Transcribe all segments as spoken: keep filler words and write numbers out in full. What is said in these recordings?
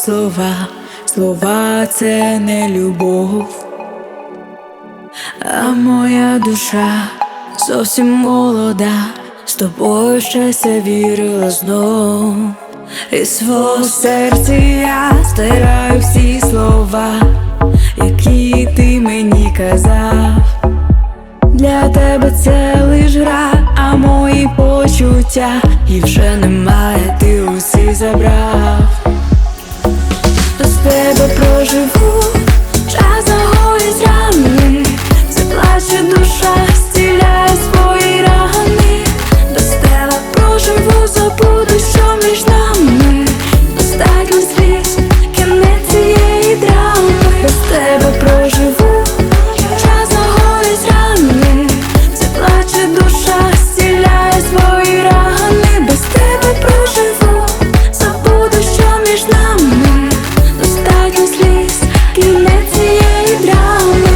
слова, слова це не любов, а моя душа зовсім молода, з тобою щастя вірила знов. Із свого серця я стираю всі слова, які ти мені казав. Для тебе це лиш гра, а мої почуття і вже немає, ти усі забрав. Без тебе проживу, час загоїть рани, заплаче душа, стіляє свої рани. Без тебе проживу, забуду, що між нами, достатньо сліз, кінець цієї драми. Без тебе проживу, час загоїть рани, заплаче душа, стіляє свої рани. Без тебе проживу, забуду, що між нами, достатньо сліз, кінець цієї драми.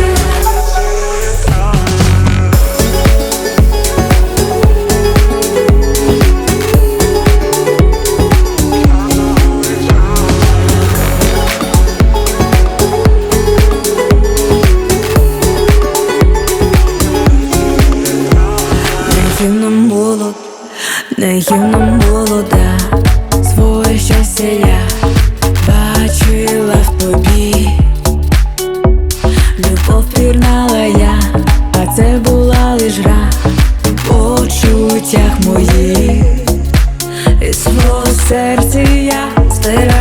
Наївно було, наївно молода, своє щастя я бачила в тобі. Любов пірнала я, а це була лиш гра в почуттях моїх. Із свого серця я стираю